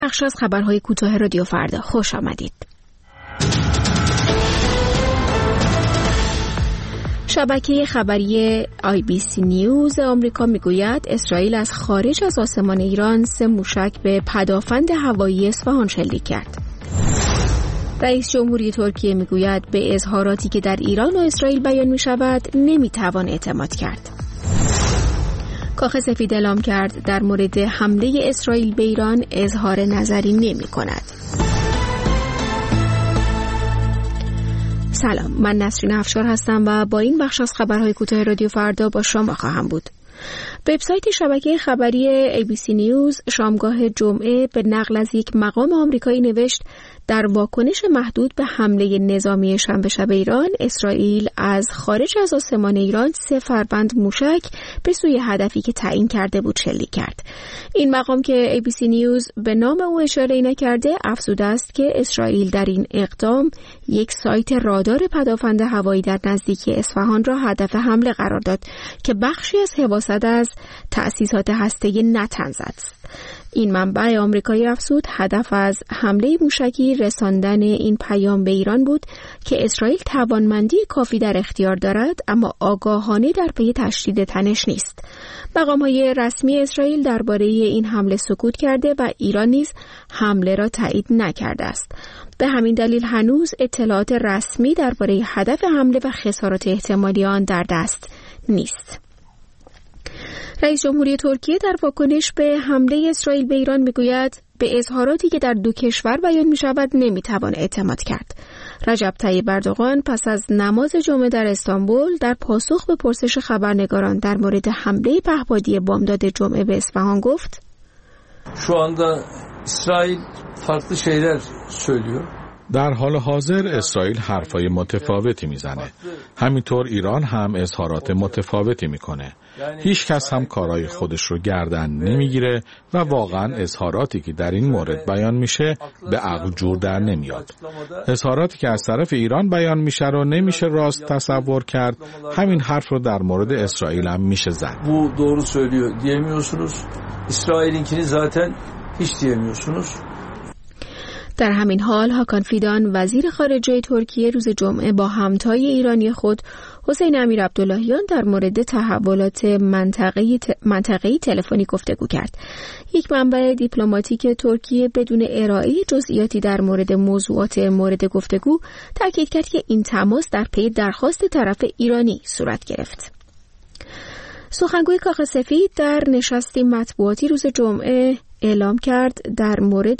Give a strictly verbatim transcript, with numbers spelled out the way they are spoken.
بخش از خبرهای کوتاه رادیو فردا، خوش آمدید. شبکه خبری آی بی سی نیوز آمریکا میگوید اسرائیل از خارج از آسمان ایران سه موشک به پدافند هوایی اصفهان شلیک کرد. رئیس جمهوری ترکیه میگوید به اظهاراتی که در ایران و اسرائیل بیان می شود نمیتوان اعتماد کرد. کاخ سفید اعلام کرد در مورد حمله اسرائیل به ایران اظهار نظری نمی کند. سلام، من نسرین افشار هستم و با این بخش از خبرهای کوتاه رادیو فردا با شما خواهم بود. وبسایت شبکه خبری ای بی سی نیوز شامگاه جمعه به نقل از یک مقام آمریکایی نوشت در واکنش محدود به حمله نظامی شنبه شب ایران، اسرائیل از خارج از آسمان ایران سه فروند موشک به سوی هدفی که تعیین کرده بود شلیک کرد. این مقام که ای بی سی نیوز به نام او اشاره نکرده، افزوده است که اسرائیل در این اقدام یک سایت رادار پدافند هوایی در نزدیکی اصفهان را هدف حمله قرار داد که بخشی از حواست از تأسیسات هسته‌ای نتنز است. این منبع آمریکایی افزود هدف از حمله موشکی رساندن این پیام به ایران بود که اسرائیل توانمندی کافی در اختیار دارد اما آگاهانه در پی تشدید تنش نیست. مقام‌های رسمی اسرائیل درباره این حمله سکوت کرده و ایران نیز حمله را تایید نکرده است. به همین دلیل هنوز اطلاعات رسمی درباره هدف حمله و خسارات احتمالی آن در دست نیست. رئیس جمهوری ترکیه در واکنش به حمله اسرائیل به ایران میگوید به اظهاراتی که در دو کشور بیان می شود نمی توان اعتماد کرد. رجب طیب اردوغان پس از نماز جمعه در استانبول در pasuk به پرسش خبرنگاران در مورد حمله پهپادی بامداد جمعه به اصفهان گفت: Şu anda İsrail farklı şeyler söylüyor. در حال حاضر اسرائیل حرفای متفاوتی میزنه. همینطور ایران هم اظهارات متفاوتی میکنه. هیچ کس هم کارهای خودش رو گردن نمیگیره و واقعا اظهاراتی که در این مورد بیان میشه به عقل جور در nemiyor. اظهاراتی که از طرف ایران بیان میشه رو نمیشه راست تصور کرد. همین حرف رو در مورد اسرائیل هم میشه زد. Bu doğru söylüyor diyemiyorsunuz. İsrail'inkini zaten hiç diyemiyorsunuz. در همین حال هاکان فیدان وزیر خارجه ترکیه روز جمعه با همتای ایرانی خود حسین امیر عبداللهیان در مورد تحولات منطقه‌ای منطقه‌ای تلفنی گفتگو کرد. یک منبع دیپلماتیک ترکیه بدون ارائه جزئیاتی در مورد موضوعات مورد گفتگو تاکید کرد که این تماس در پی درخواست طرف ایرانی صورت گرفت. سخنگوی کاخ سفید در نشستی مطبوعاتی روز جمعه اعلام کرد در مورد